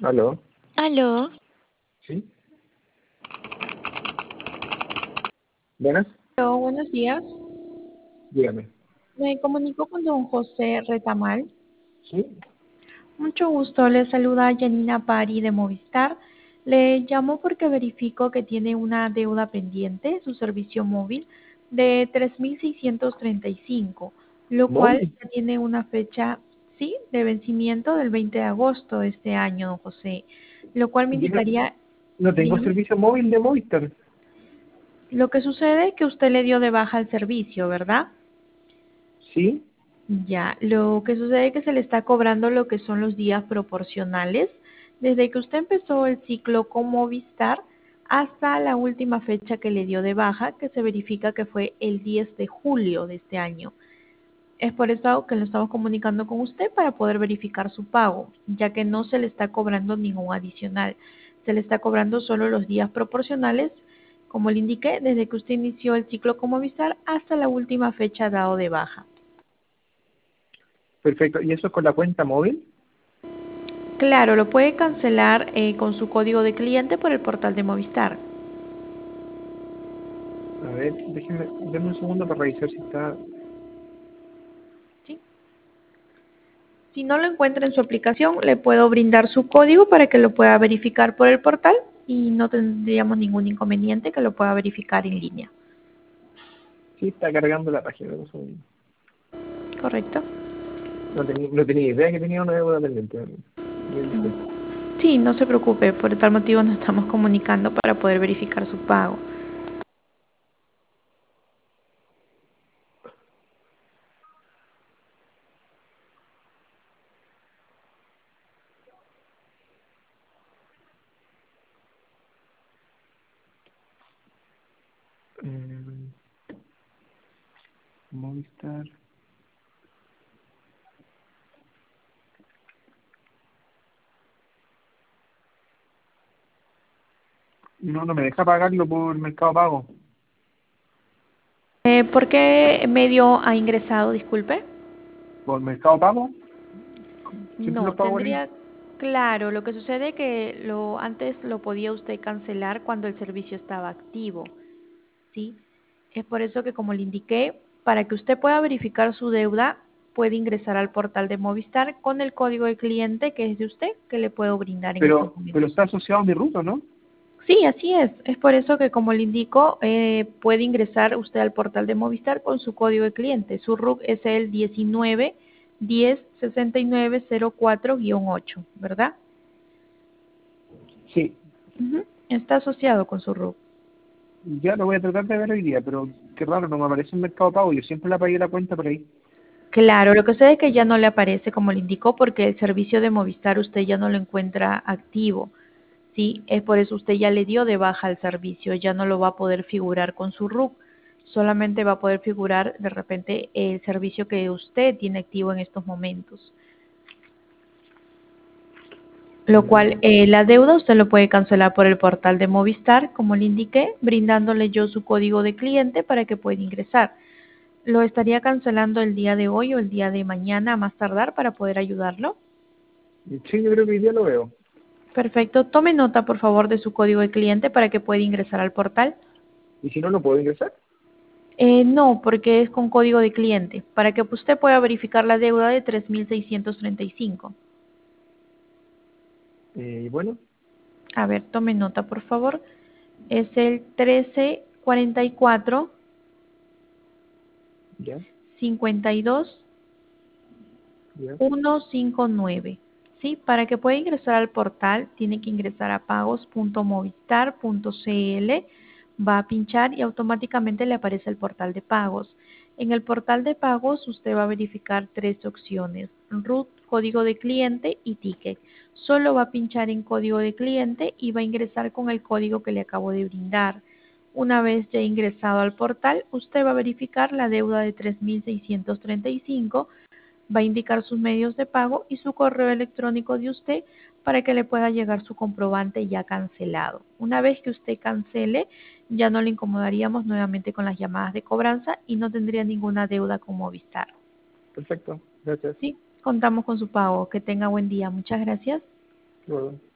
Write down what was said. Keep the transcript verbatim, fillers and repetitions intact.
Aló, Aló, ¿sí? Buenas, Hola, buenos días. dígame. Me comunico con don José Retamal. ¿Sí? Mucho gusto, le saluda Janina Pari de Movistar. Le llamo porque verifico que tiene una deuda pendiente, su servicio móvil, de tres mil seiscientos treinta y cinco, lo cual ¿Móvil? ya tiene una fecha, sí, de vencimiento del veinte de agosto de este año, don José, lo cual me Yo no, indicaría, no tengo dígame, servicio móvil de Movistar. lo que sucede es que usted le dio de baja el servicio, ¿verdad? ¿Sí? Ya, lo que sucede es que se le está cobrando lo que son los días proporcionales desde que usted empezó el ciclo con Movistar hasta la última fecha que le dio de baja, que se verifica que fue el diez de julio de este año. Es por eso que lo estamos comunicando con usted para poder verificar su pago, ya que no se le está cobrando ningún adicional. Se le está cobrando solo los días proporcionales, como le indiqué, desde que usted inició el ciclo con Movistar hasta la última fecha dado de baja. Perfecto. ¿Y eso es con la cuenta móvil? Claro, lo puede cancelar eh, con su código de cliente por el portal de Movistar. A ver, déjeme, denme un segundo para revisar si está... ¿Sí? Si no lo encuentra en su aplicación, le puedo brindar su código para que lo pueda verificar por el portal y no tendríamos ningún inconveniente que lo pueda verificar en línea. Sí, está cargando la página. Denme un segundo. ¿Correcto? No tenía, no tenía idea que tenía una deuda pendiente. Mil disculpas. Sí, no se preocupe, por tal motivo nos estamos comunicando para poder verificar su pago. Eh, Movistar... No, no me deja pagarlo por Mercado Pago. Eh, ¿Por qué medio ha ingresado, disculpe? ¿Por Mercado Pago? Siempre No, los pago ahí. tendría, claro, lo que sucede que lo antes lo podía usted cancelar cuando el servicio estaba activo, ¿sí? Es por eso que, como le indiqué, para que usted pueda verificar su deuda, puede ingresar al portal de Movistar con el código de cliente que es de usted, que le puedo brindar en estos Pero, pero momentos. está asociado a mi ruta, ¿no? Sí, así es. Es por eso que, como le indico, eh, puede ingresar usted al portal de Movistar con su código de cliente. Su R U C es el diecinueve diez sesenta y nueve cero cuatro ocho, ¿verdad? Sí. Ujú. Está asociado con su R U C. Ya lo voy a tratar de ver hoy día, pero qué raro, no me aparece en Mercado Pago. Yo siempre la pagué la cuenta por ahí. Claro, lo que sucede es que ya no le aparece, como le indicó, porque el servicio de Movistar usted ya no lo encuentra activo. Sí, es por eso usted ya le dio de baja el servicio, ya no lo va a poder figurar con su R U C, solamente va a poder figurar de repente el servicio que usted tiene activo en estos momentos. Lo cual, Mm, eh, la deuda usted lo puede cancelar por el portal de Movistar, como le indiqué, brindándole yo su código de cliente para que pueda ingresar. Lo estaría cancelando el día de hoy o el día de mañana a más tardar para poder ayudarlo. Sí, yo creo que hoy día lo veo. Perfecto. Tome nota, por favor, de su código de cliente para que pueda ingresar al portal. ¿Y si no, no puedo ingresar? Eh, no, porque es con código de cliente, para que usted pueda verificar la deuda de tres mil seiscientos treinta y cinco. Eh, y bueno, A ver, tome nota, por favor. Es el trece cuarenta y cuatro ya, cincuenta y dos ya. ciento cincuenta y nueve. Sí, para que pueda ingresar al portal, tiene que ingresar a pagos punto movistar punto c l, va a pinchar y automáticamente le aparece el portal de pagos. En el portal de pagos usted va a verificar tres opciones: R U T, código de cliente y ticket. Solo va a pinchar en código de cliente y va a ingresar con el código que le acabo de brindar. Una vez ya ingresado al portal, usted va a verificar la deuda de tres mil seiscientos treinta y cinco, va a indicar sus medios de pago y su correo electrónico de usted para que le pueda llegar su comprobante ya cancelado. Una vez que usted cancele, ya no le incomodaríamos nuevamente con las llamadas de cobranza y no tendría ninguna deuda con Movistar. Perfecto, gracias. Sí, contamos con su pago. Que tenga buen día. Muchas gracias. Luego.